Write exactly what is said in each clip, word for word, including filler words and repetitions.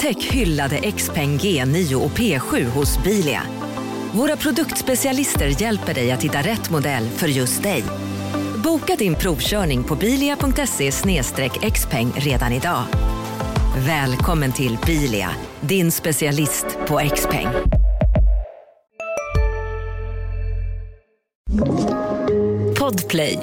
Upptäck hyllade Xpeng G nio och P sju hos Bilia. Våra produktspecialister hjälper dig att hitta rätt modell för just dig. Boka din provkörning på bilia punkt se slash xpeng redan idag. Välkommen till Bilia, din specialist på Xpeng. Podplay.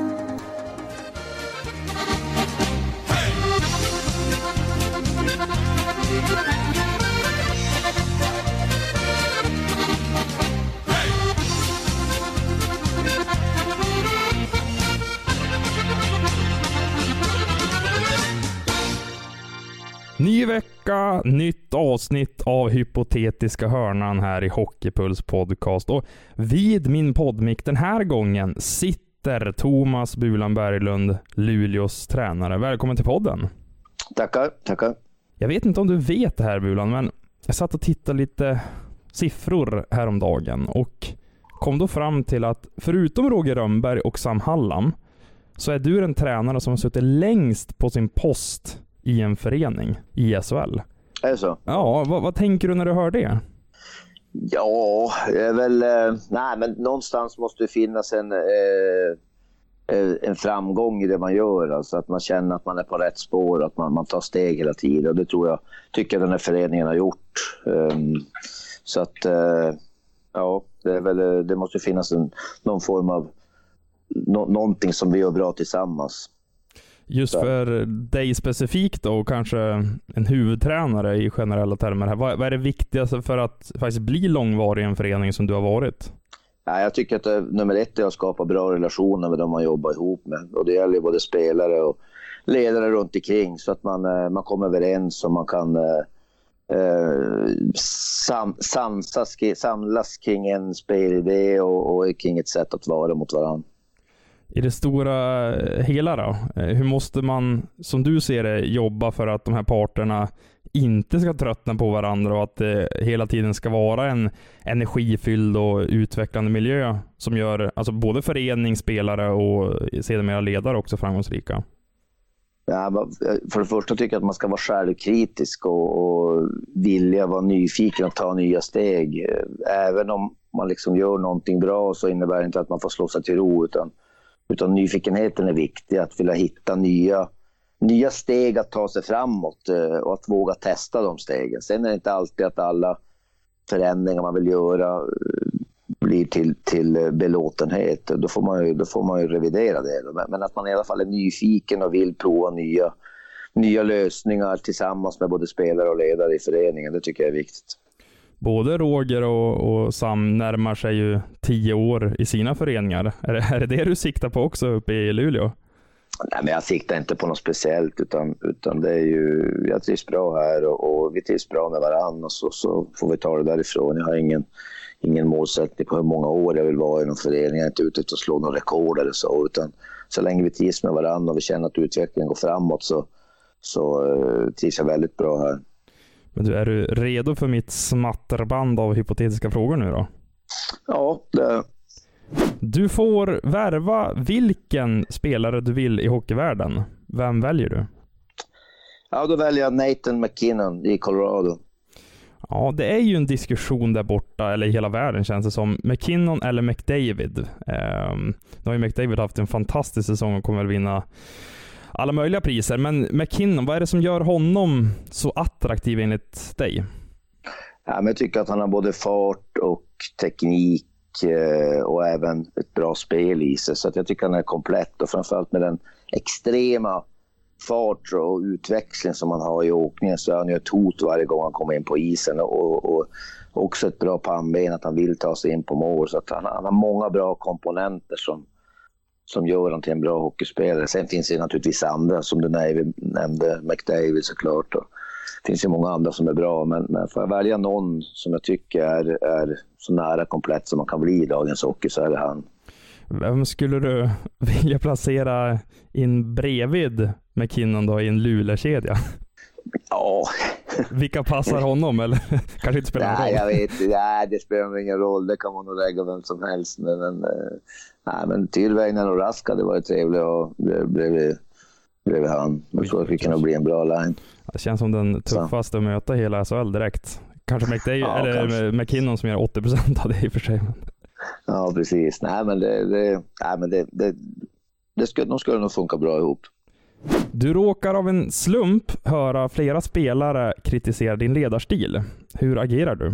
Ny vecka, nytt avsnitt av Hypotetiska hörnan här i Hockeypuls podcast. Och vid min poddmick den här gången sitter Thomas Bulan Berglund, Luleås tränare. Välkommen till podden. Tackar, tackar. Jag vet inte om du vet det här, Bulan, men jag satt och tittade lite siffror häromdagen och kom då fram till att förutom Roger Rönnberg och Sam Hallam så är du den tränare som har suttit längst på sin post i en förening i S H L. Är det så? Ja, vad, vad tänker du när du hör det? Ja, det är väl... Eh, nej, men någonstans måste det finnas en, eh, en framgång i det man gör. Alltså att man känner att man är på rätt spår, att man, man tar steg hela tiden. Och det tror jag, tycker jag den här föreningen har gjort. Um, så att, eh, ja, det, är väl, det måste finnas en, någon form av... No, någonting som vi gör bra tillsammans. Just för dig specifikt då, och kanske en huvudtränare i generella termer här. Vad, vad är det viktigaste för att faktiskt bli långvarig i en förening som du har varit? Ja, jag tycker att det, nummer ett är att skapa bra relationer med dem man jobbar ihop med. Och det gäller både spelare och ledare runt omkring så att man, man kommer överens och man kan eh, sam, samsas, samlas kring en spelidé och, och kring ett sätt att vara mot varandra. I det stora hela då, hur måste man, som du ser det, jobba för att de här parterna inte ska tröttna på varandra och att det hela tiden ska vara en energifylld och utvecklande miljö som gör alltså både förening, spelare och sedermera ledare också framgångsrika? Ja, för det första tycker jag att man ska vara självkritisk och, och vilja vara nyfiken och ta nya steg. Även om man liksom gör någonting bra så innebär det inte att man får slå sig till ro, utan Utan nyfikenheten är viktig, att vilja hitta nya, nya steg att ta sig framåt och att våga testa de stegen. Sen är det inte alltid att alla förändringar man vill göra blir till, till belåtenhet. Då får man ju, då får man ju revidera det. Men att man i alla fall är nyfiken och vill prova nya, nya lösningar tillsammans med både spelare och ledare i föreningen, det tycker jag är viktigt. Både Roger och, och Sam närmar sig ju tio år i sina föreningar. Är det, är det det du siktar på också uppe i Luleå? Nej, men jag siktar inte på något speciellt, utan, utan det är ju, jag trivs bra här och, och vi trivs bra med varandra, och så, så får vi ta det därifrån. Jag har ingen, ingen målsättning på hur många år jag vill vara i någon förening. Jag är inte ute efter att slå någon rekord eller så, utan så länge vi trivs med varandra och vi känner att utvecklingen går framåt så, så uh, trivs jag väldigt bra här. Men du, är du redo för mitt smatterband av hypotetiska frågor nu då? Ja, det... Du får värva vilken spelare du vill i hockeyvärlden. Vem väljer du? Ja, då väljer jag Nathan MacKinnon i Colorado. Ja, det är ju en diskussion där borta, eller i hela världen känns det som. McKinnon eller McDavid. Um, nu har ju McDavid haft en fantastisk säsong och kommer väl vinna alla möjliga priser. Men McKinnon, vad är det som gör honom så attraktiv enligt dig? Ja, men jag tycker att han har både fart och teknik och även ett bra spel i sig. Så att jag tycker att han är komplett, och framförallt med den extrema fart och utväxling som han har i åkningen, så är han ju ett hot varje gång han kommer in på isen, och, och också ett bra pannben att han vill ta sig in på mål. Så att han, han har många bra komponenter som som gör honom till en bra hockeyspelare. Sen finns det naturligtvis andra, som du nämnde, McDavid såklart. Och det finns ju många andra som är bra, men, men får jag välja någon som jag tycker är, är så nära komplett som man kan bli i dagens hockey, så är det han. Vem skulle du vilja placera in bredvid McKinnon då i en Luleå-kedja? Ja. Vilka passar honom, eller kanske inte spelar någon roll? Nej, jag vet inte. Nej, det spelar ingen roll. Det kan man nog lägga vem som helst. Men, men, nej, men Tillvägnen och Raska, det var trevligt och bredvid, bredvid han. Jag tror att vi kan bli en bra line. Det känns som den tuffaste så. Att möta hela S H L direkt. Kanske McDavid, ja, eller kanske. McKinnon som gör åttio procent av det i och för sig. Ja, precis. Nej, men det, det, nej, men det, det, det skulle, de skulle nog funka bra ihop. Du råkar av en slump höra flera spelare kritisera din ledarstil. Hur agerar du?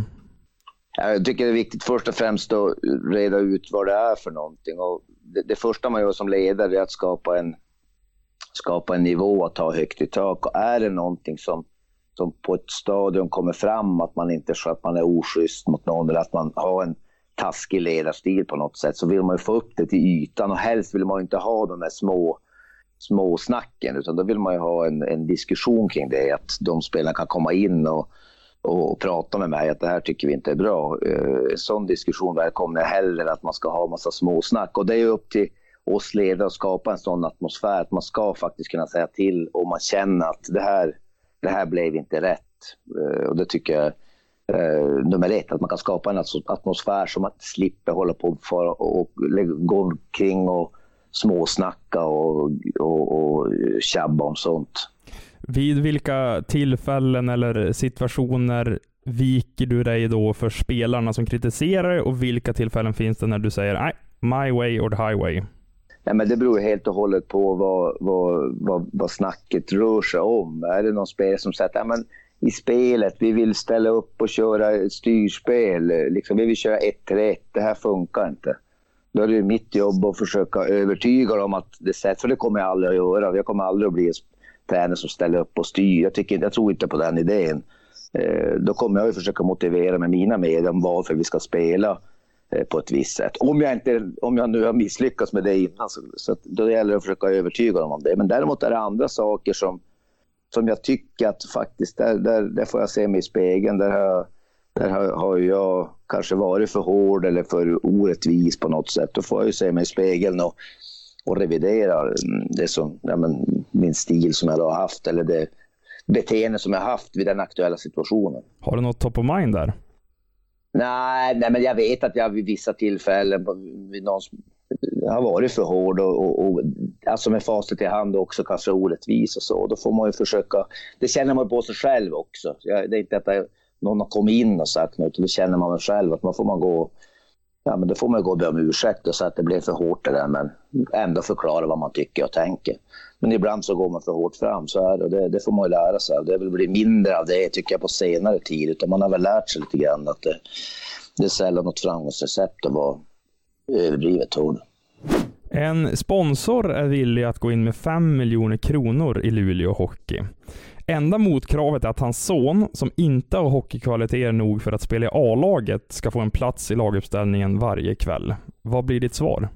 Jag tycker det är viktigt först och främst att reda ut vad det är för någonting. Och det, det första man gör som ledare är att skapa en, skapa en nivå att ta högt i tak. Och är det någonting som, som på ett stadion kommer fram att man inte att man är oschysst mot någon eller att man har en taskig ledarstil på något sätt, så vill man ju få upp det till ytan. Och helst vill man ju inte ha de här små små snacken, utan då vill man ju ha en, en diskussion kring det, att de spelarna kan komma in och, och, och prata med mig att det här tycker vi inte är bra. Uh, en sån diskussion välkomnar jag hellre att man ska ha en massa små snack, och det är ju upp till oss ledare att skapa en sån atmosfär att man ska faktiskt kunna säga till om man känner att det här, det här blev inte rätt. Uh, och det tycker jag uh, nummer ett, att man kan skapa en atmosfär som att slipper hålla på för, och, och gå kring och småsnacka och, och, och tjabba om sånt. Vid vilka tillfällen eller situationer viker du dig då för spelarna som kritiserar, och vilka tillfällen finns det när du säger nej, my way or the highway? Nej, men det beror helt och hållet på vad, vad, vad, vad snacket rör sig om. Är det någon spelare som säger att men i spelet, vi vill ställa upp och köra ett styrspel, liksom, vi vill köra ett till ett, det här funkar inte. Då är det mitt jobb att försöka övertyga dem att det sätt, för det kommer jag aldrig att göra. Jag kommer aldrig att bli en tränare som ställer upp och styr. Jag, tycker, jag tror inte på den idén. Eh, då kommer jag att försöka motivera med mina medel om varför vi ska spela eh, på ett visst sätt. Om jag, inte, om jag nu har misslyckats med det innan, så, så att då gäller det att försöka övertyga dem om det. Men däremot är det andra saker som, som jag tycker att faktiskt, där, där, där får jag se mig i spegeln. Där har, där har, har jag kanske varit för hård eller för orättvis på något sätt. Då får jag ju se mig i spegeln och, och revidera det som, ja, men, min stil som jag har haft, eller det beteende som jag har haft vid den aktuella situationen. Har du något top of mind där? Nej, nej men jag vet att jag vid vissa tillfällen vid någon, har varit för hård och, och, och alltså med facit i hand också kanske orättvis och så. Då får man ju försöka, det känner man på sig själv också. Jag, det är inte att jag, någon har kommit in och sagt något, det känner man själv att man får man gå, ja men då får man gå och be om ursäkt och säga att det blev för hårt det där, men ändå förklara vad man tycker och tänker. Men ibland så går man för hårt fram så här, och det, det får man ju lära sig. Det vill bli mindre av det tycker jag på senare tid, utan man har väl lärt sig lite grann att det, det är sällan något framgångsrecept att vara överdrivet hård. En sponsor är villig att gå in med fem miljoner kronor i Luleå Hockey. Enda motkravet är att hans son, som inte har hockeykvaliteter nog för att spela i A-laget, ska få en plats i laguppställningen varje kväll. Vad blir ditt svar?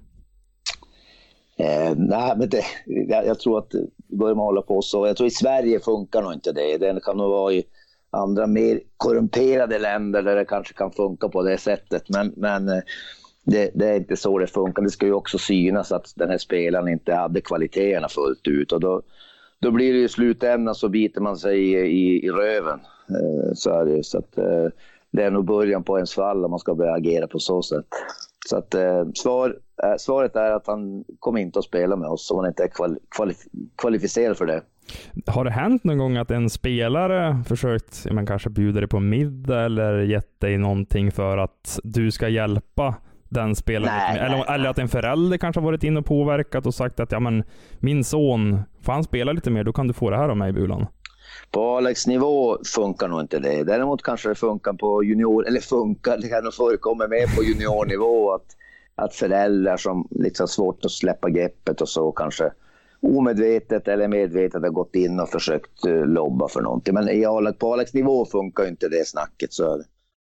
Eh, nej, men det, jag, jag tror att börjar man hålla på så. Jag tror i Sverige funkar nog inte det. Det kan nog vara i andra mer korrumperade länder där det kanske kan funka på det sättet. Men, men det, det är inte så det funkar. Det ska ju också synas att den här spelaren inte hade kvaliteterna fullt ut. Och då, då blir det ju slutändan så biter man sig i, i, i röven. Eh, så är det, så att, eh, det är nog början på ens fall om man ska börja agera på så sätt. Så att eh, svar, eh, svaret är att han kommer inte att spela med oss om han inte är kvali- kvalif- kvalificerad för det. Har det hänt någon gång att en spelare försökt, man kanske bjuder dig på middag eller gett dig någonting för att du ska hjälpa den spelaren? Nej, eller, nej, nej. eller att en förälder kanske har varit in och påverkat och sagt att ja, men min son, får han spela lite mer, då kan du få det här av mig, Bulan. På A-lagsnivå funkar nog inte det. Däremot kanske det funkar på junior, eller funkar, det kan nog förekomma med på juniornivå att, att föräldrar som liksom svårt att släppa greppet och så kanske omedvetet eller medvetet har gått in och försökt uh, lobba för någonting. Men i A-lag, på A-lagsnivå funkar inte det snacket, så är det.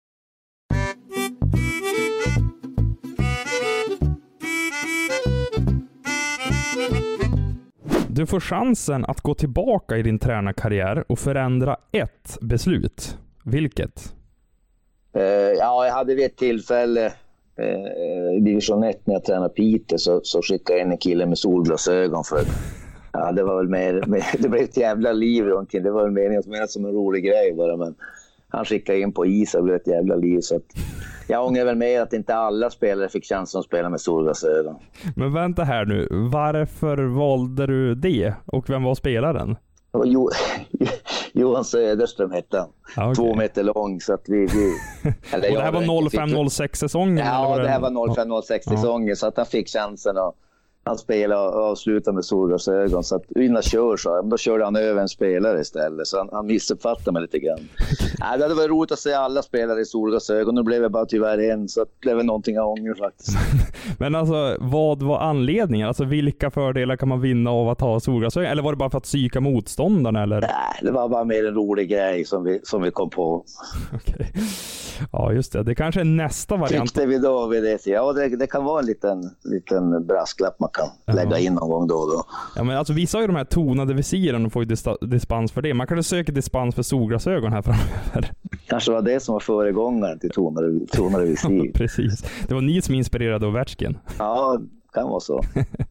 Du får chansen att gå tillbaka i din tränarkarriär och förändra ett beslut. Vilket? Uh, ja, jag hade vid ett tillfälle uh, i division ett när jag tränade Peter så, så skickade jag in en kille med solglasögon för ja, det var väl mer, mer det blev ett jävla liv runt det. Det var väl meningen som, som en rolig grej bara, men han skickade in på is och det blev ett jävla liv, så att jag ångrar väl mer att inte alla spelare fick chansen att spela med solglasögon. Men vänta här nu, varför valde du det? Och vem var spelaren? Jo, Johan Söderström hette han. Ah, okay. Två meter lång. Så att vi, vi, eller och det här var noll fem noll sex säsongen? Ja, det här var noll fem noll sex säsongen. Ja. Så att han fick chansen att han spelade och avslutade med solglasögon. Så att innan kör så, då körde han över en spelare istället. Så han, han missuppfattade mig lite grann. Nej, det hade varit roligt att se alla spelare i solglasögon. Nu blev det bara tyvärr en, så det blev någonting jag ångrar faktiskt. Men alltså, vad var anledningen? Alltså, vilka fördelar kan man vinna av att ha solglasögon? Eller var det bara för att psyka motståndarna? Eller? Nej, det var bara mer en rolig grej som vi, som vi kom på. Okej. Ja, just det. Det kanske är nästa variant. Tyckte vi då vid det. Ja, det, det kan vara en liten, liten brasklapp man kan ja. lägga in någon gång då och då. Ja, men alltså vissa har ju de här tonade visiren och får ju dis- dispens för det. Man kan ju söka dispens för solglasögon här framöver. Kanske var det som var föregångaren till tonade, tonade visir. Ja, precis. Det var ni som inspirerade Ovechkin. Ja, kan vara så.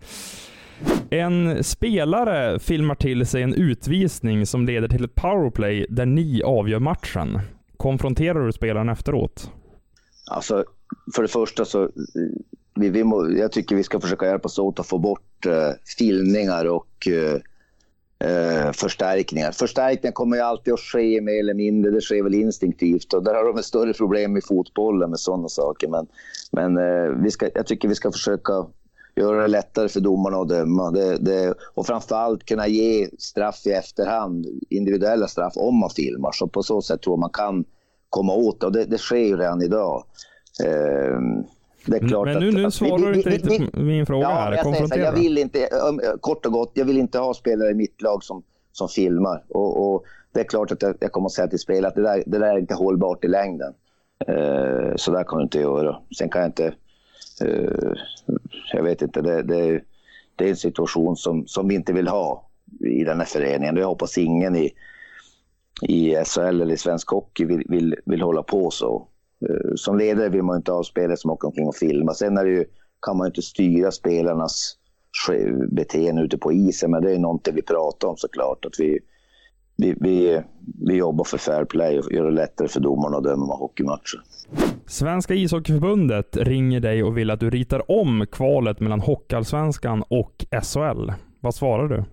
En spelare filmar till sig en utvisning som leder till ett powerplay där ni avgör matchen. Konfronterar du spelaren efteråt? Alltså, för det första så vi, vi må, jag tycker vi ska försöka hjälpas åt att få bort uh, filmningar och uh, uh, förstärkningar. Förstärkningar kommer ju alltid att ske mer eller mindre, det sker väl instinktivt och där har de ett större problem i fotbollen med sådana saker. Men, men uh, vi ska, jag tycker vi ska försöka göra det lättare för domarna att döma. Det, det, och framförallt kunna ge straff i efterhand, individuella straff om man filmar. Så på så sätt tror jag man kan komma åt det. Och det, det sker ju redan idag. Eh, det är klart men nu, att, nu att svarar vi, du inte vi, riktigt på min fråga ja, här. Jag, säger, jag vill inte, kort och gott, jag vill inte ha spelare i mitt lag som, som filmar. Och, och det är klart att jag, jag kommer att säga till spelare att det där, det där är inte hållbart i längden. Eh, så där kan du inte göra. Sen kan jag inte... Uh, jag vet inte, det, det, det är en situation som, som vi inte vill ha i den här föreningen. Jag hoppas ingen i, i S H L eller i svensk hockey vill, vill, vill hålla på så. Uh, som ledare vill man inte ha spelare som åker omkring och filma. Sen är det ju, kan man inte styra spelarnas beteende ute på isen, men det är någonting vi pratar om såklart. Att vi, vi, vi, vi jobbar för fair play och gör det lättare för domarna att döma hockeymatcher. Svenska ishockeyförbundet ringer dig och vill att du ritar om kvalet mellan Hockeyallsvenskan och S H L. Vad svarar du?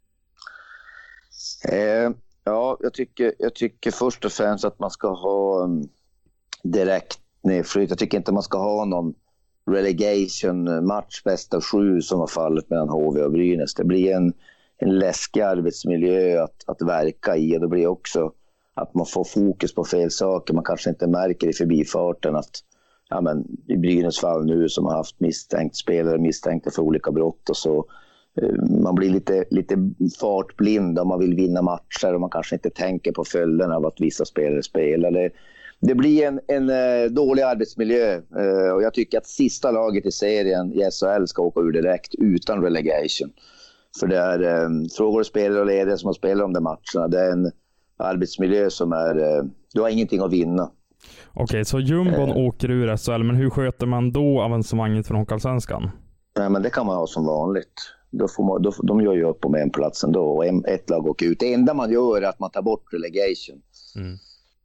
Eh, ja, jag tycker, jag tycker först och främst att man ska ha um, direkt nedflytt. Jag tycker inte man ska ha någon relegation match bäst av sju som var fallet mellan H V och Brynäs. Det blir en, en läskig arbetsmiljö att, att verka i, och det blir också att man får fokus på fel saker. Man kanske inte märker i förbifarten att ja, men, i Brynäs fall nu som har haft misstänkt spelare misstänkta för olika brott och så. Man blir lite, lite fartblind om man vill vinna matcher och man kanske inte tänker på följderna av att vissa spelare spelar. Det, det blir en, en dålig arbetsmiljö och jag tycker att sista laget i serien i S H L ska åka ur direkt utan relegation. För det är frågor spelare och ledare som har spelat de där matcherna. Det är en arbetsmiljö som är, du har ingenting att vinna. Okej, okay, så jumbon eh. åker ur S H L, men hur sköter man då avancemanget från Hockeyallsvenskan? Nej, men det kan man ha som vanligt. Då får man, då, de gör ju upp om en plats ändå och en, ett lag åker ut. Det enda man gör är att man tar bort relegation. Mm.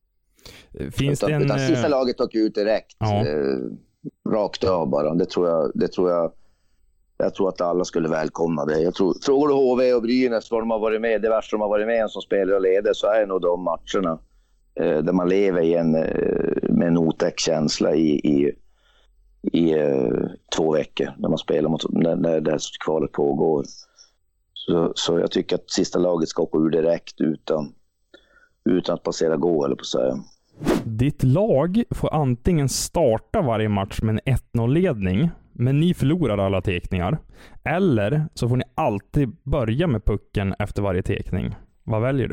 Finns utan, det en... utan sista laget åker ut direkt. Ja. Eh, rakt av bara. Det tror jag, det tror jag Jag tror att alla skulle välkomna det. Jag tror, frågar du H V och Brynäs vad de har varit med, det värsta de har varit med som spelare och ledare, så är nog de matcherna eh, där man lever i en, eh, med en otäck känsla i, i, i eh, två veckor när man spelar mot, när, när det här kvalet pågår. Så, så jag tycker att sista laget ska åka ur direkt utan, utan att passera gå eller på så här. Ditt lag får antingen starta varje match med en ett noll-ledning, men ni förlorar alla tekningar. Eller så får ni alltid börja med pucken efter varje tekning. Vad väljer du?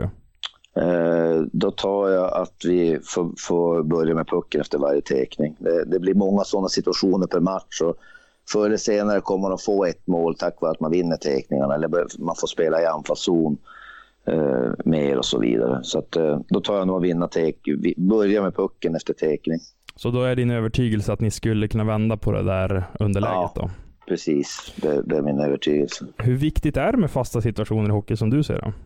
Eh, då tar jag att vi får, får börja med pucken efter varje tekning. Det, det blir många sådana situationer per match. Och förr eller senare kommer man att få ett mål tack vare att man vinner tekningarna. Eller man får spela i anfallszon eh, mer och så vidare. Så att, eh, då tar jag nog att vinna tek. Börja med pucken efter tekning. Så då är din övertygelse att ni skulle kunna vända på det där underläget då? Ja, precis. Det, det är min övertygelse. Hur viktigt är det med fasta situationer i hockey som du ser det?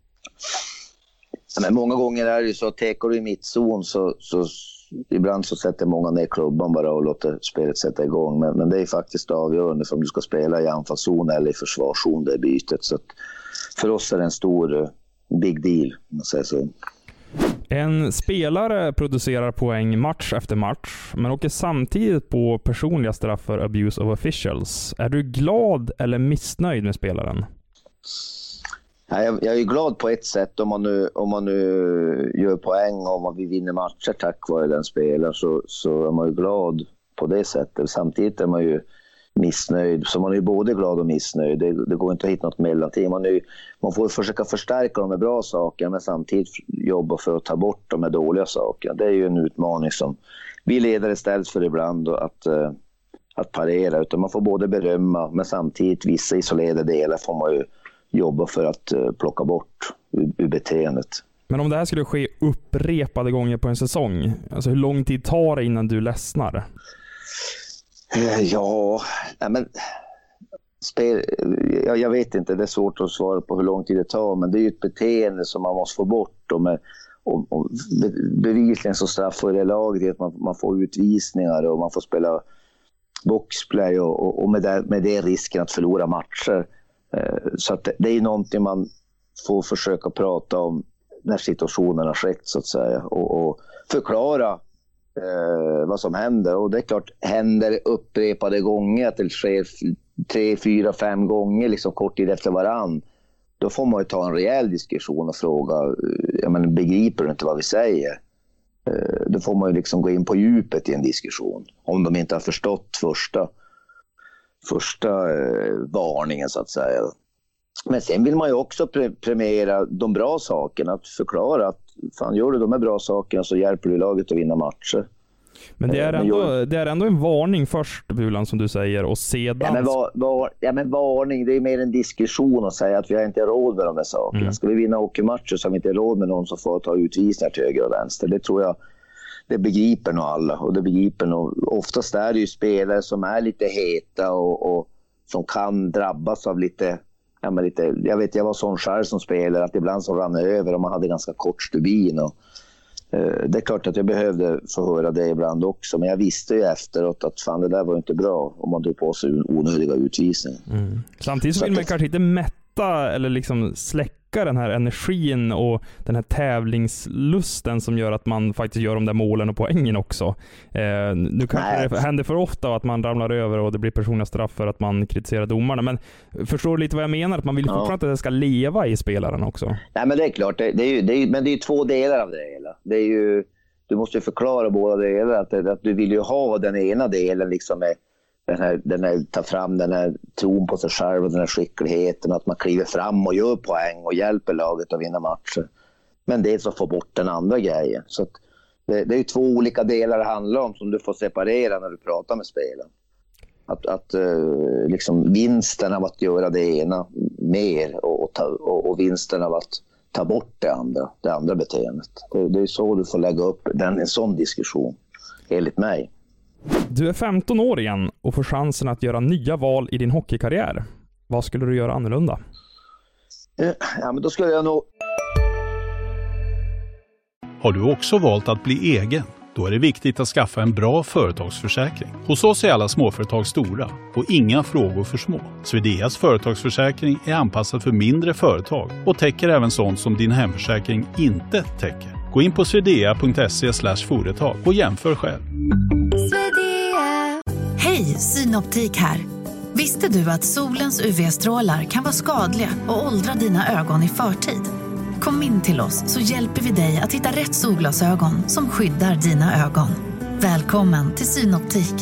Ja, men många gånger är det ju så att tekar du i mittzon så, så ibland så sätter många ner klubban bara och låter spelet sätta igång. Men, men det är faktiskt avgörande för om du ska spela i anfallszon eller i försvarszon, det bytet. Så att för oss är det en stor big deal, om man säger så. En spelare producerar poäng match efter match, men åker samtidigt på personliga straff för abuse of officials. Är du glad eller missnöjd med spelaren? Jag, jag är glad på ett sätt om man nu, om man nu gör poäng och om vi vinner matcher tack vare den spelaren, så, så är man ju glad på det sättet. Samtidigt är man ju missnöjd, så man är ju både glad och missnöjd. Det, det går inte att hitta något mellanting. Man, är, man får försöka förstärka de med bra saker, men samtidigt jobba för att ta bort de med dåliga saker. Det är ju en utmaning som vi ledare ställs för ibland att, att parera. Utan man får både berömma, men samtidigt vissa isolerade delar får man ju jobba för att plocka bort ur, ur beteendet. Men om det här skulle ske upprepade gånger på en säsong, alltså hur lång tid tar det innan du ledsnar? Ja, men spel, jag, jag vet inte, det är svårt att svara på hur lång tid det tar, men det är ju ett beteende som man måste få bort. Och, med, och, och bevisligen så straffar det laget att man, man får utvisningar och man får spela boxplay och, och, och med, det, med det risken att förlora matcher. Så att det, det är någonting man får försöka prata om när situationen har skett, så att säga, och, och förklara Eh, vad som händer. Och det är klart, händer upprepade gånger, att det sker tre, fyra, fem gånger liksom kort tid efter varann, då får man ju ta en rejäl diskussion och fråga, jag menar, begriper du inte vad vi säger? Eh, då får man ju liksom gå in på djupet i en diskussion om de inte har förstått första första eh, varningen, så att säga. Men sen vill man ju också pre- premiera de bra sakerna, att förklara att fan, gör du de här bra sakerna så hjälper du laget att vinna matcher. Men det är ändå, men jag... det är ändå en varning först, Bulan, som du säger, och sedan... Ja men, var, var, ja, men varning, det är mer en diskussion att säga att vi har inte råd med de här sakerna. Mm. Ska vi vinna hockeymatcher så har vi inte råd med någon som får ta utvisningar till höger och vänster. Det tror jag, det begriper nog alla. Och det begriper nog, oftast är det ju spelare som är lite heta och, och som kan drabbas av lite... Ja, men lite, jag vet, jag var sån själv som spelare att ibland så rann över och man hade ganska kort stubin. Och, eh, det är klart att jag behövde få höra det ibland också, men jag visste ju efteråt att fan, det där var inte bra om man tog på sig onödiga utvisningar. Mm. Samtidigt så vill man det... kanske inte mätta eller liksom släcka den här energin och den här tävlingslusten som gör att man faktiskt gör de där målen och poängen också. Eh, nu kanske Nej. det händer för ofta att man ramlar över och det blir personliga straff för att man kritiserar domarna, men förstår du lite vad jag menar? Att man vill ja. fortfarande att det ska leva i spelaren också. Nej, men det är klart, det, det är ju, det är, men det är ju två delar av det hela. Det är ju, du måste ju förklara båda delar, att, att du vill ju ha den ena delen liksom med Den här, den här, ta fram den här tron på sig själv och den här skickligheten, att man kliver fram och gör poäng och hjälper laget att vinna matcher. Men det är så att få bort den andra grejen. Så att det, det är ju två olika delar det handlar om som du får separera när du pratar med spelaren. Att, att uh, liksom vinsten av att göra det ena mer och, och, ta, och, och vinsten av att ta bort det andra, det andra beteendet. Det, det är så du får lägga upp den, en sån diskussion, enligt mig. Du är femton år igen och får chansen att göra nya val i din hockeykarriär. Vad skulle du göra annorlunda? Ja, men då skulle jag nog... Har du också valt att bli egen? Då är det viktigt att skaffa en bra företagsförsäkring. Hos oss är alla småföretag stora och inga frågor för små. Swedeas företagsförsäkring är anpassad för mindre företag och täcker även sånt som din hemförsäkring inte täcker. Gå in på swedea punkt se slash företag och jämför själv. Hej, Synoptik här. Visste du att solens U V-strålar kan vara skadliga och åldra dina ögon i förtid? Kom in till oss så hjälper vi dig att hitta rätt solglasögon som skyddar dina ögon. Välkommen till Synoptik.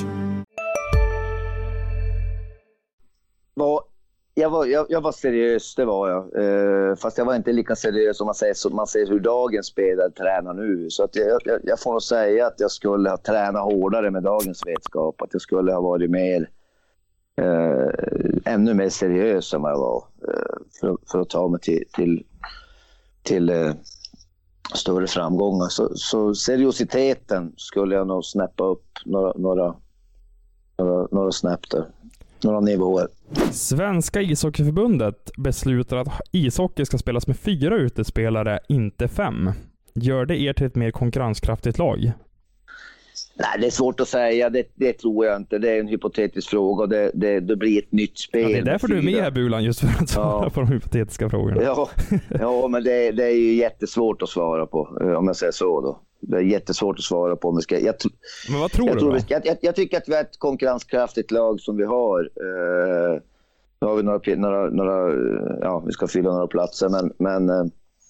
Jag var, jag, jag var seriös, det var jag. Eh, fast jag var inte lika seriös som man säger, som man säger hur dagens spelare tränar nu. Så att jag, jag, jag får nog säga att jag skulle ha tränat hårdare med dagens vetskap. Att jag skulle ha varit mer, eh, ännu mer seriös än vad jag var. Eh, för, för att ta mig till, till, till eh, större framgångar. Så, så seriositeten skulle jag nog snäppa upp några, några, några, några snäpp där. Några nivåer. Svenska ishockeyförbundet beslutar att ishockey ska spelas med fyra utespelare, inte fem. Gör det er till ett mer konkurrenskraftigt lag? Nej, det är svårt att säga. Det, det tror jag inte. Det är en hypotetisk fråga. Det, det, det blir ett nytt spel. Ja, det är därför du är med här, Bulan, just för att svara ja. på de hypotetiska frågorna. Ja, ja men det, det är ju jättesvårt att svara på, om jag säger så då. Det är jättesvårt att svara på. Om vi ska, jag, men vad tror jag du tror då? Vi, jag, jag tycker att vi är ett konkurrenskraftigt lag som vi har. Uh, nu har vi några, några, några, ja, vi ska fylla några platser, men, men uh,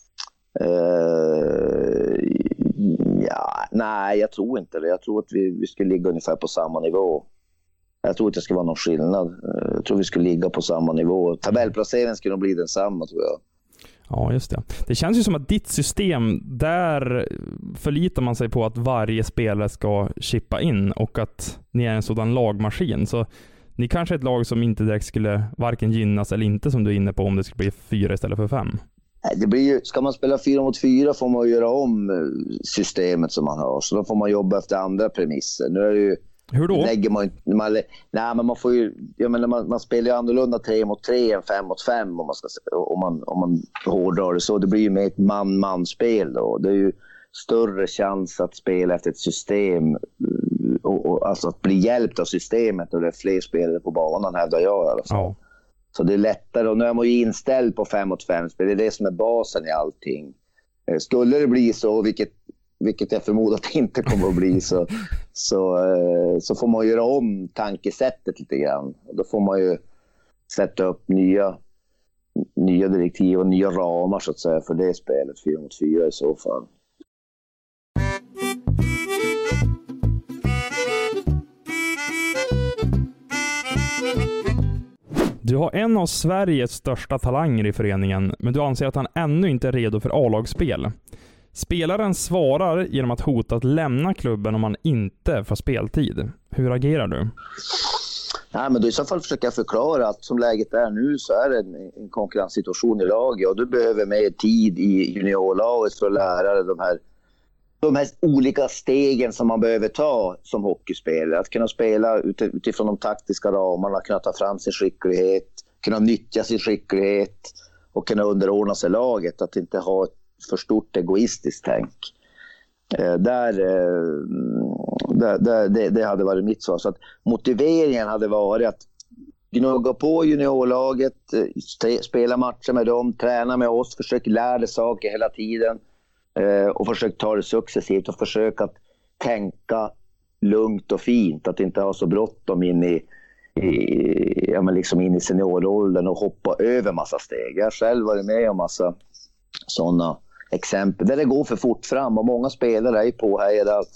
ja, nej, jag tror inte det. Jag tror att vi, vi ska ligga ungefär på samma nivå. Jag tror inte det ska vara någon skillnad. Jag tror vi ska ligga på samma nivå. Tabellplaceringen ska nog bli densamma, tror jag. Ja, just det. Det känns ju som att ditt system, där förlitar man sig på att varje spelare ska chippa in och att ni är en sådan lagmaskin. Så ni kanske är ett lag som inte direkt skulle varken gynnas eller inte, som du är inne på, om det skulle bli fyra istället för fem. Det blir ju, ska man spela fyra mot fyra får man göra om systemet som man har. Så då får man jobba efter andra premisser. Nu är det ju, hur då? Lägger man, man, nej, men man får ju, jag menar, man, man spelar ju annorlunda tre mot tre än fem mot fem om man, ska, om man, om man hårdrar det så. Det blir ju mer ett man-man-spel då. Det är ju större chans att spela efter ett system och, och alltså att bli hjälpt av systemet, och det är fler spelare på banan, hävdar jag i alla fall. Ja. Så det är lättare, och nu är man ju inställd på fem mot fem spel. Det är det som är basen i allting. Skulle det bli så, vilket, vilket jag förmodar att det inte kommer att bli, så, så, så får man göra om tankesättet lite grann. Då får man ju sätta upp nya, nya direktiv och nya ramar, så att säga, för det spelet fyra mot fyra i så fall. Du har en av Sveriges största talanger i föreningen, men du anser att han ännu inte är redo för A-lagsspel. Spelaren svarar genom att hota att lämna klubben om han inte får speltid. Hur agerar du? Nej, men då i så fall försöker jag förklara att som läget är nu så är det en, en konkurrenssituation i laget, och du behöver mer tid i juniorlaget för att lära dig de här, de här olika stegen som man behöver ta som hockeyspelare. Att kunna spela utifrån de taktiska ramarna, kunna ta fram sin skicklighet, kunna nyttja sin skicklighet och kunna underordna sig laget. Att inte ha ett för stort egoistiskt tänk. Eh, där, eh, där, där, det, det hade varit mitt svar. Så att motiveringen hade varit att gnugga på juniorlaget, eh, spela matcher med dem, träna med oss, försöka lära dig saker hela tiden. Uh, och försök ta det successivt och försök att tänka lugnt och fint, att inte ha så bråttom in i, i, ja, men liksom in i senioråldern och hoppa över massa steg. Jag har själv varit med om massa sådana exempel där det går för fort fram, och många spelare är påhejade av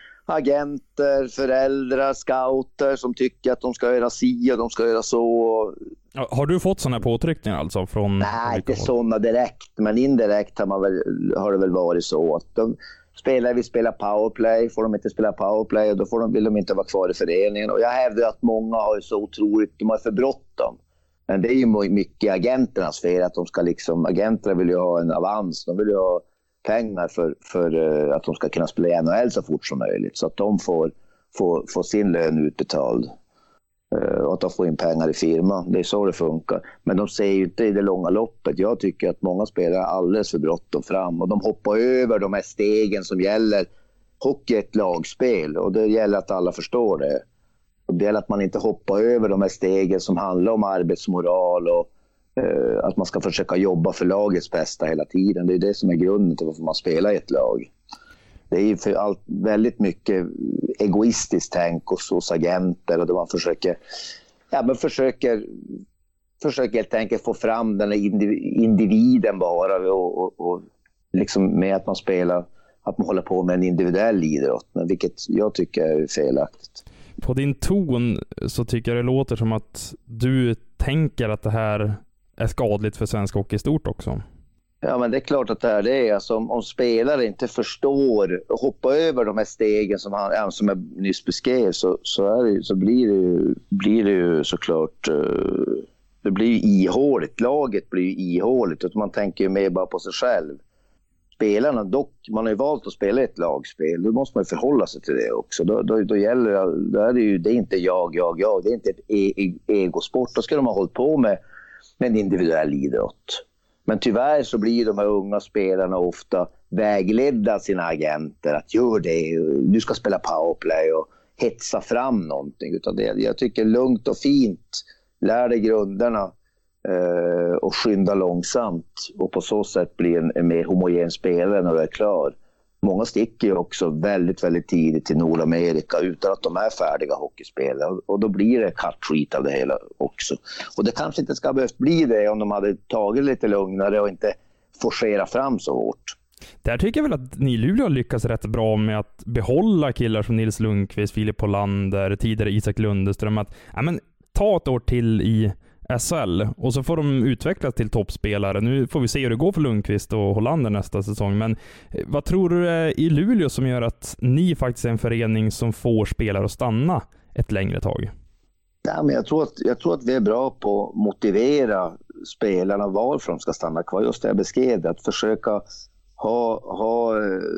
agenter, föräldrar, scouter som tycker att de ska göra si och de ska göra så. Har du fått sådana påtryckningar alltså? Från Nej, inte sådana direkt, men indirekt har, man väl, har det väl varit så att de spelare vill spela powerplay, får de inte spela powerplay, och då får de, vill de inte vara kvar i föreningen. Och jag hävdar att många har så otroligt, de har för bråttom. Men det är ju mycket agenternas fel, att de ska liksom, agenterna vill ju ha en avans, de vill ju ha pengar för, för uh, att de ska kunna spela i N H L så fort som möjligt, så att de får, får, får sin lön utbetald. Och att de får in pengar i firman. Det är så det funkar. Men de ser ju inte i det långa loppet. Jag tycker att många spelare är alldeles för bråttom fram. Och de hoppar över de här stegen som gäller. Hockey är ett lagspel. Och det gäller att alla förstår det. Och det gäller att man inte hoppar över de här stegen som handlar om arbetsmoral. Och eh, att man ska försöka jobba för lagets bästa hela tiden. Det är det som är grunden till varför man spelar i ett lag. Det är ju för allt, väldigt mycket egoistiskt tänk hos, hos agenter, och där man försöker, ja, men försöker, försöker helt enkelt få fram den här individen bara, och, och, och liksom med att man spelar, att man håller på med en individuell idrott, men vilket jag tycker är felaktigt. På din ton så tycker jag det låter som att du tänker att det här är skadligt för svensk hockey stort också. Ja, men det är klart att det är det. Alltså, om, om spelare inte förstår och hoppar över de här stegen som, han, som jag nyss beskrev, så, så, är det, så blir, det, blir det ju såklart uh, det blir ju ihåligt. Laget blir ju ihåligt, och man tänker ju mer bara på sig själv. Spelarna, dock, man har ju valt att spela ett lagspel, då måste man ju förhålla sig till det också. Då, då, då gäller det, då är det ju, det är inte jag, jag, jag, det är inte ett e- e- egosport. Då ska de ha hållit på med, med en individuell idrott. Men tyvärr så blir de här unga spelarna ofta vägledda av sina agenter att gör det, du ska spela powerplay och hetsa fram någonting. Utan det, jag tycker lugnt och fint, lär dig grunderna eh, och skynda långsamt och på så sätt bli en, en mer homogen spelare när du är klar. Många sticker ju också väldigt, väldigt tidigt till Nordamerika utan att de är färdiga hockeyspelare. Och då blir det kattskit av det hela också. Och det kanske inte ska behövt bli det om de hade tagit lite lugnare och inte forcera fram så hårt. Där tycker jag väl att ni i Luleå lyckas rätt bra med att behålla killar som Nils Lundqvist, Filip Hollander, tidigare Isak Lundeström. Att ja, men, ta ett år till i S H L och så får de utvecklas till toppspelare. Nu får vi se hur det går för Lundqvist och Hollander nästa säsong. Men vad tror du är i Luleå som gör att ni faktiskt är en förening som får spelare att stanna ett längre tag? Ja, men jag, tror att, jag tror att vi är bra på att motivera spelarna varför de ska stanna kvar. Just det jag beskrev, att försöka ha, ha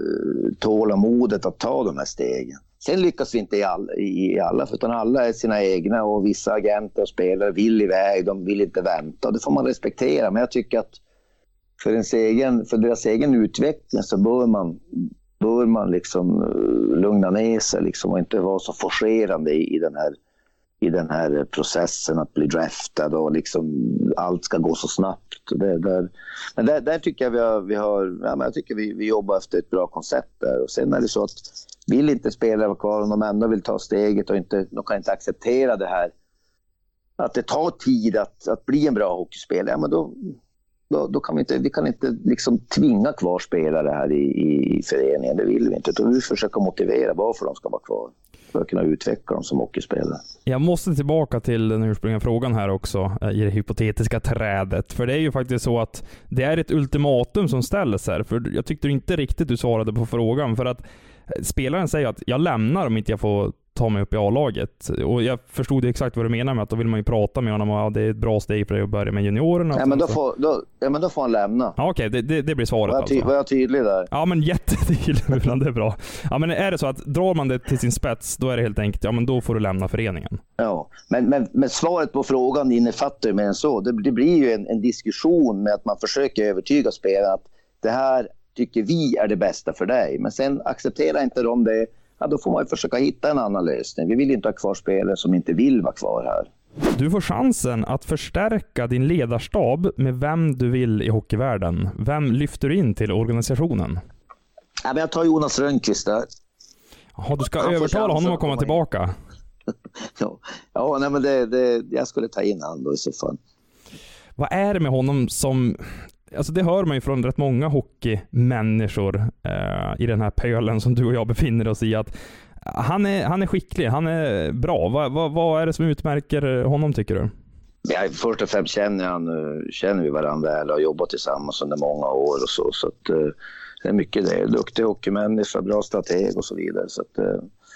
tålamodet att ta de här stegen. Sen lyckas vi inte i alla, i alla, utan alla är sina egna och vissa agenter och spelare vill iväg, de vill inte vänta. Det får man respektera, men jag tycker att för, ens egen, för deras egen utveckling så bör man, bör man liksom lugna ner sig liksom och inte vara så forcerande i, i, den här, i den här processen att bli draftad och liksom allt ska gå så snabbt. Det, där, men där, där tycker jag vi har, vi, har, ja, men jag tycker vi, vi jobbar efter ett bra koncept där. Och sen är det så att vill inte spelare vara kvar om de ändå vill ta steget och inte, de kan inte acceptera det här. Att det tar tid att, att bli en bra hockeyspelare, ja, men då, då, då kan vi inte, vi kan inte liksom tvinga kvar spelare här i, i föreningen, det vill vi inte. Utan vi försöker motivera varför de ska vara kvar för att kunna utveckla dem som hockeyspelare. Jag måste tillbaka till den ursprungliga frågan här också i det hypotetiska trädet. För det är ju faktiskt så att det är ett ultimatum som ställs här. För jag tyckte inte riktigt du svarade på frågan. För att spelaren säger att jag lämnar om inte jag får ta mig upp i A-laget. Och jag förstod exakt vad du menar med att då vill man ju prata med honom och ja, det är ett bra steg för dig att börja med juniorerna. Ja, men då får, då, ja, men då får han lämna. Ja, okej, okay, det, det, det blir svaret. Var jag, ty- alltså. var jag tydlig där? Ja, men jättetydlig. Det är bra. Ja, men är det så att drar man det till sin spets, då är det helt enkelt, ja men då får du lämna föreningen. Ja, men, men, men svaret på frågan innefattar ju mer än så. Det, det blir ju en, en diskussion med att man försöker övertyga spelaren att det här tycker vi är det bästa för dig. Men sen accepterar inte de det, ja, då får man ju försöka hitta en annan lösning. Vi vill inte ha kvar spelare som inte vill vara kvar här. Du får chansen att förstärka din ledarstab med vem du vill i hockeyvärlden. Vem lyfter du in till organisationen? Ja, men jag tar Jonas Rönnqvist där. Jaha, du ska övertala honom att komma tillbaka. ja, ja nej, men det, det, jag skulle ta in han då i så fall. Vad är det med honom som... Alltså det hör man ju från rätt många hockeymänniskor eh, i den här pölen som du och jag befinner oss i, att han är, han är skicklig, han är bra. Va, va, vad är det som utmärker honom tycker du? Ja, först och främst känner, han, känner vi varandra väl och har jobbat tillsammans under många år och så. Så att, uh, det är mycket det. Duktig hockeymänniska, bra strateg och så vidare. Så att,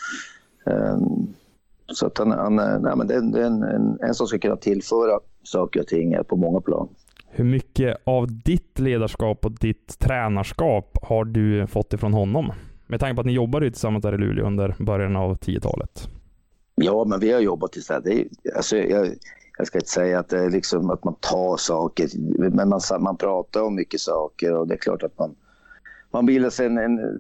uh, um, så att han, han nej, men det är, det är en, en, en som ska kunna tillföra saker och ting på många plan. Hur mycket av ditt ledarskap och ditt tränarskap har du fått ifrån honom? Med tanke på att ni jobbade ju tillsammans där i Luleå under början av tiotalet. Ja, men vi har jobbat tillsammans. Det är, alltså, jag, jag ska inte säga att det är liksom att man tar saker, men man, man pratar om mycket saker och det är klart att man, man bildar sig en, en,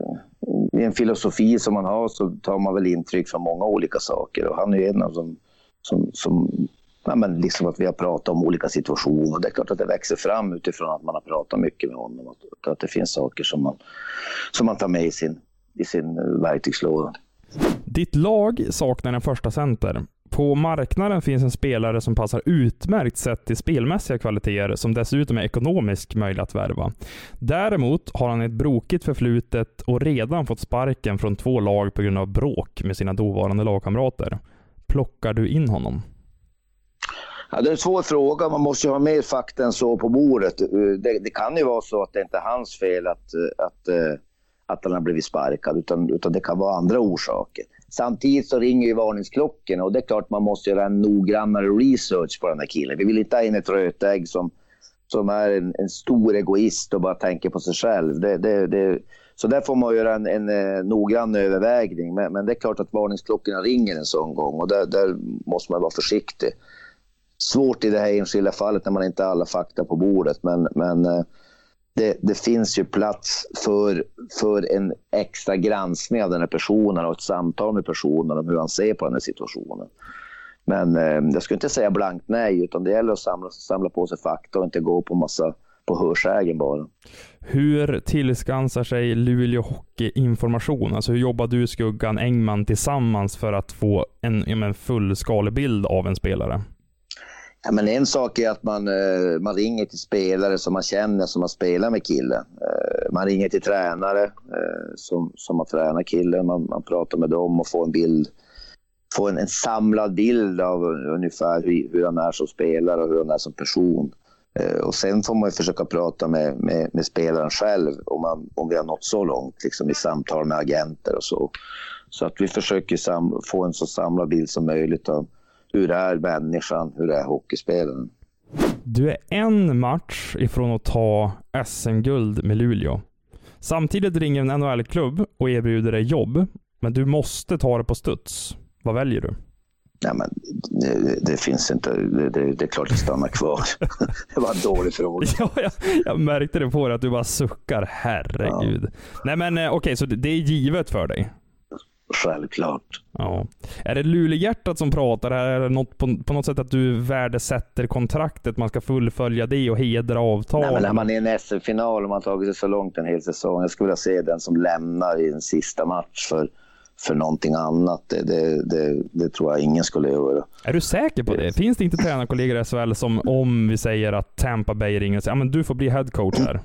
en filosofi som man har, så tar man väl intryck från många olika saker och han är en av dem som, som ja, men liksom att vi har pratat om olika situationer. Det är klart att det växer fram utifrån att man har pratat mycket med honom och att det finns saker som man, som man tar med i sin, i sin verktygslåda. Ditt lag saknar en första center. På marknaden finns en spelare som passar utmärkt sett till spelmässiga kvaliteter som dessutom är ekonomiskt möjlig att värva. Däremot har han ett brokigt förflutet och redan fått sparken från två lag på grund av bråk med sina dåvarande lagkamrater. Plockar du in honom? Ja, det är en svår fråga. Man måste ju ha mer fakta än så på bordet. Det, det kan ju vara så att det inte är hans fel att, att, att han har blivit sparkad, utan, utan det kan vara andra orsaker. Samtidigt så ringer ju varningsklockorna och det är klart man måste göra en noggrannare research på den här killen. Vi vill inte ha in ett rötägg som, som är en, en stor egoist och bara tänker på sig själv. Det, det, det, så där får man göra en, en, en noggrann övervägning. Men, men det är klart att varningsklockorna ringer en sån gång och där, där måste man vara försiktig. svårt i det här enskilda fallet när man inte har alla fakta på bordet. Men, men det, det finns ju plats för, för en extra granskning av den här personen och ett samtal med personen om hur han ser på den här situationen. Men eh, jag skulle inte säga blankt nej, utan det gäller att samla, samla på sig fakta och inte gå på massa på hörsägen bara. Hur tillskansar sig Luleå Hockey information? Alltså hur jobbar du, Skuggan, Engman tillsammans för att få en, en fullskalig bild av en spelare? Ja, men en sak är att man, eh, man ringer till spelare som man känner, som man spelar med killen. Eh, man ringer till tränare eh, som, som har tränat killen. Man, man pratar med dem och får en bild, få en, en samlad bild av ungefär hur, hur han är som spelare och hur han är som person. Eh, och sen får man ju försöka prata med, med, med spelaren själv om, man, om vi har nått så långt liksom i samtal med agenter och så. Så att vi försöker sam, få en så samlad bild som möjligt av hur är människan, hur är hockeyspelaren. Du är en match ifrån att ta S M-guld med Luleå. Samtidigt ringer en N H L-klubb och erbjuder dig jobb, men du måste ta det på studs. Vad väljer du? Nej, men det, det finns inte, det, det, det är klart att stanna kvar. Det var en dålig fråga. Ja, jag, jag märkte det på dig att du bara suckar, herregud. Ja. Nej men okej, okay, så det är givet för dig? Självklart. Ja. Är det Luleåhjärtat som pratar här? Är det något, på, på något sätt att du värdesätter kontraktet, man ska fullfölja det och hedra avtal? Nej, men när man är i en S M-final och man har tagit sig så långt en hel säsong, jag skulle vilja se den som lämnar i en sista match för, för någonting annat. Det, det, det, det tror jag ingen skulle göra. Är du säker på det? Finns det inte tränarkollegor i S H L som, om vi säger att Tampa Bay ringer och säger, ja men du får bli headcoach här?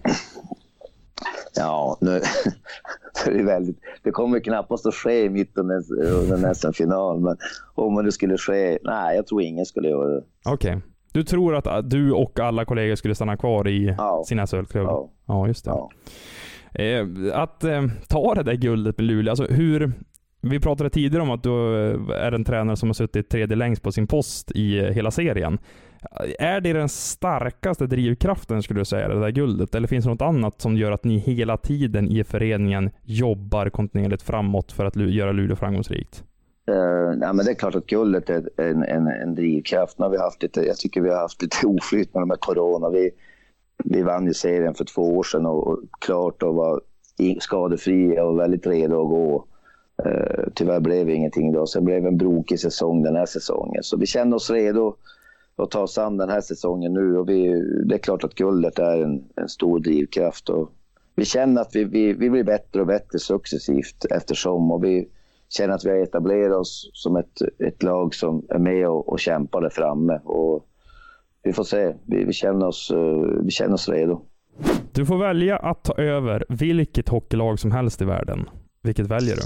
Ja, nu det, är väldigt, det kommer knappast att ske i mitten av en S M-final, men om det skulle ske, nej, jag tror ingen skulle göra det. Okej. Okay. Du tror att du och alla kollegor skulle stanna kvar i ja. sin S H L-klubb? Ja. Ja, just det. Ja. Eh, att eh, ta det där guldet med Luleå, alltså hur... Vi pratade tidigare om att du är en tränare som har suttit tredje längst på sin post i hela serien. Är det den starkaste drivkraften, skulle du säga, det där guldet? Eller finns det något annat som gör att ni hela tiden i föreningen jobbar kontinuerligt framåt för att göra Luleå framgångsrikt? Uh, nej, men det är klart att guldet är en, en, en drivkraft. Nu har vi haft lite, jag tycker vi har haft lite oflyt med de här corona. Vi, vi vann ju serien för två år sedan och, och klart och var skadefria och väldigt redo att gå. Uh, tyvärr blev ingenting då. Sen blev en brokig säsong den här säsongen. Så vi känner oss redo att ta oss an den här säsongen nu. Och vi, det är klart att guldet är en, en stor drivkraft. Och vi känner att vi, vi, vi blir bättre och bättre successivt eftersom. Och vi känner att vi har etablerat oss som ett, ett lag som är med och, och kämpar där framme. Och vi får se. Vi, vi, känner oss, uh, vi känner oss redo. Du får välja att ta över vilket hockeylag som helst i världen. Vilket väljer du?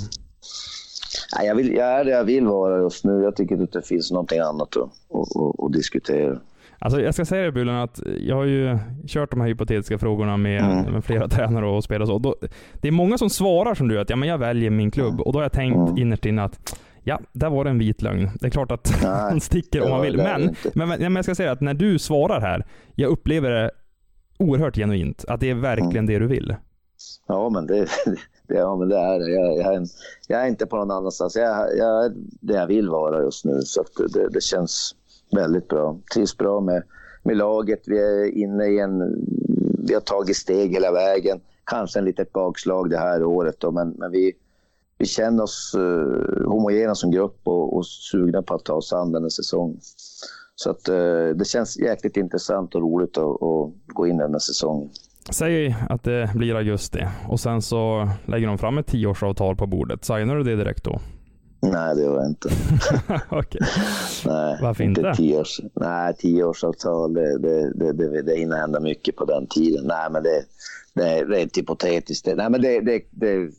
Nej, jag, vill, jag är det jag vill vara just nu. Jag tycker att det finns någonting annat att, att, att, att diskutera. Alltså jag ska säga det, Bulan, att jag har ju kört de här hypotetiska frågorna med, mm. med flera tränare och spelare. Så. Då, det är många som svarar som du, att ja, men jag väljer min klubb. Mm. Och då har jag tänkt mm. innerst inne att ja, där var det en vit lögn. Det är klart att han sticker om man vill. Men, men, men jag ska säga att när du svarar här, jag upplever det oerhört genuint. Att det är verkligen mm. det du vill. Ja, men det, det, ja, men det är det. Jag, jag, är, jag är inte på någon annanstans. Jag, jag är det jag vill vara just nu. Så att det, det känns väldigt bra. Trivs bra med, med laget. Vi är inne i en... Vi har tagit steg hela vägen. Kanske en litet bakslag det här året då, men, men vi, vi känner oss uh, homogena som grupp och, och sugna på att ta oss an den här säsongen. Så att uh, det känns jäkligt intressant och roligt att, att gå in den här säsongen. Säg att det blir augusti och sen så lägger de fram ett tioårsavtal på bordet. Signar du det direkt då? Nej, det gör jag inte. Okej. Nej, varför inte? inte tio års, nej, tioårsavtal, det, det, det, det, det hinner hända mycket på den tiden. Nej, men det, det är rent hypotetiskt. Nej, men det, det, det,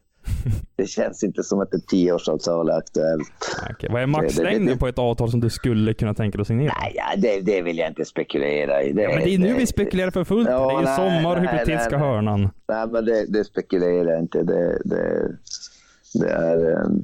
det känns inte som att ett tioårsavtal är aktuellt. Okay. Vad är maxlängden på ett avtal som du skulle kunna tänka dig att signera? Nej, ja, det, det vill jag inte spekulera i. Det, ja, men det är nu det, vi spekulerar för fullt. Ja, det är ju nej, sommar och nej, hypotetiska nej, hörnan. Nej, men det, det spekulerar jag inte. Det, det, det är... Um,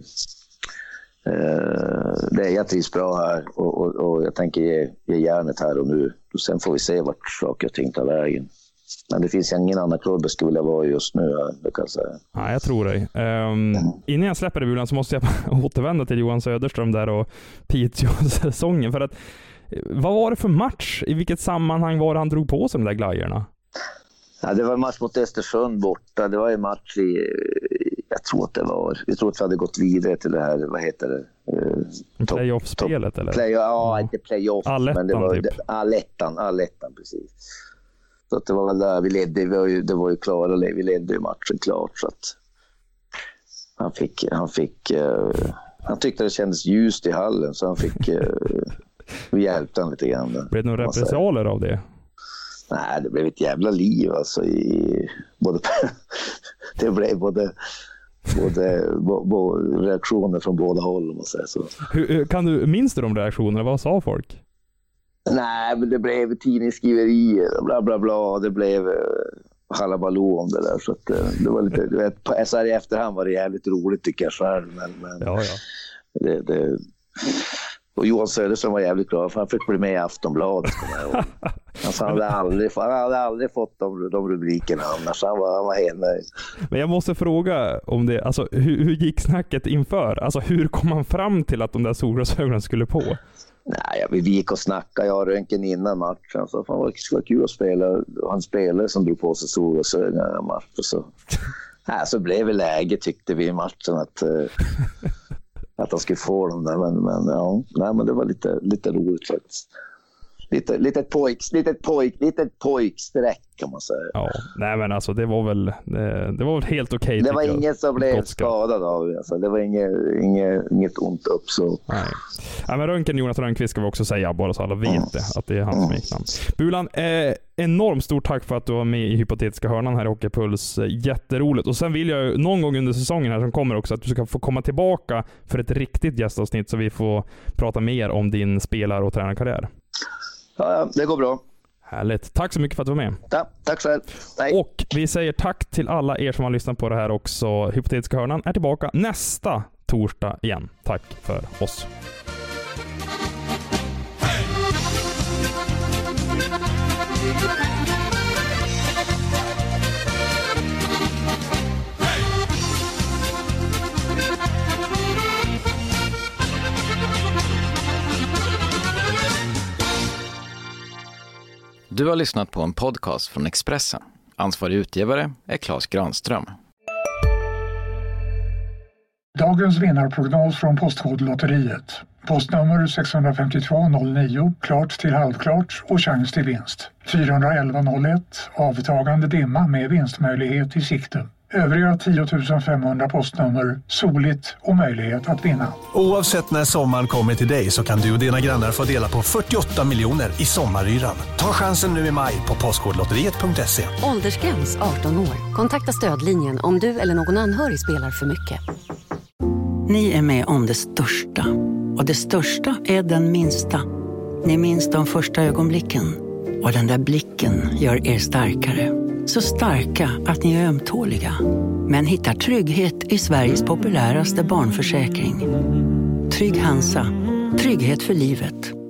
uh, det är jag trivs bra här och, och, och jag tänker ge, ge järnet här och nu. Och sen får vi se vart saker och ting tar vägen. Men det finns ingen annan klubb jag skulle vilja vara just nu, det kan jag säga. Ja, jag tror dig. Um, mm. Innan jag släpper det, Bulan, så måste jag återvända till Johan Söderström där och Piteå-säsongen. För att Vad var det för match? I vilket sammanhang var det han drog på sig de där glajjorna? Ja, det var en match mot Östersund borta. Det var en match i, jag tror att det var, jag tror att vi hade gått vidare till det här, vad heter det? Uh, Playoff-spelet eller? Play, ja, inte playoff. Allettan, men det var typ. Allettan, Allettan, precis. Så att det var väl där vi ledde, vi var ju, det var ju klara, vi ledde ju matchen klart, så att han fick, han fick, uh, han tyckte det kändes ljust i hallen, så han fick, uh, vi hjälpte han lite grann. Blev det några repressalier av det? Nej, det blev ett jävla liv alltså i både det blev både både bo, bo, reaktioner från båda håll om man säger så. Hur, kan du minns du de reaktionerna? Vad sa folk? Nej, men det blev tidningsskriverier bla bla bla, det blev uh, halabaloo om det där, så att uh, det var lite, du vet, på S R i efterhand var det jävligt roligt tycker jag själv, men, men ja, ja. Det, det och Johan Söderström var jävligt glad för han fick bli med i Aftonbladet. Alltså, han, hade aldrig, han hade aldrig fått de, de rubrikerna annars. Han var, han var helt nöjd. Men jag måste fråga om det, alltså, hur, hur gick snacket inför? Alltså, hur kom man fram till att de där solglasögonen skulle på? Nej, vi gick och snackade, jag och Röntgen innan matchen. Så fan, det var kul att spela. Han spelare som drog på sig solglasögon i den matchen. Så, nej, så blev det läge tyckte vi i matchen att... att de skulle få dem där, men, men ja, nej, men det var lite, lite roligt faktiskt. Lite, lite pojks, lite pojk, lite pojksträck kan man säga. Ja, nej men alltså det var väl, det, det var väl helt okej. Okay, det var ingen som blev Gottska. skadad av det, alltså. Det var inget, inget, inget ont upp så. Nej. Ja, men Röntgen Jonas Rönnqvist ska vi också säga, bara så alla vet mm. det, att det är hans mm. smeknamn. Bulan, eh, enormt stort tack för att du var med i Hypotetiska hörnan här i Hockeypuls. Jätteroligt. Och sen vill jag någon gång under säsongen här som kommer också att du ska få komma tillbaka för ett riktigt gästavsnitt så vi får prata mer om din spelar- och tränarkarriär. Ja, det går bra. Härligt. Tack så mycket för att du var med. Ja, tack själv. Nej. Och vi säger tack till alla er som har lyssnat på det här också. Hypotetiska hörnan är tillbaka nästa torsdag igen. Tack för oss. Du har lyssnat på en podcast från Expressen. Ansvarig utgivare är Claes Granström. Dagens vinnarprognos från Postkodlotteriet. Postnummer sex fem två noll nio, klart till halvklart och chans till vinst. fyra elva noll ett, avtagande dimma med vinstmöjlighet i sikte. Övriga tio tusen femhundra postnummer, soligt och möjlighet att vinna. Oavsett när sommaren kommer till dig så kan du och dina grannar få dela på fyrtioåtta miljoner i sommaryran. Ta chansen nu i maj på postkodlotteriet punkt se. Åldersgräns arton år. Kontakta stödlinjen om du eller någon anhörig spelar för mycket. Ni är med om det största. Och det största är den minsta. Ni minns de första ögonblicken. Och den där blicken gör er starkare. Så starka att ni är ömtåliga. Men hittar trygghet i Sveriges populäraste barnförsäkring. Trygg Hansa. Trygghet för livet.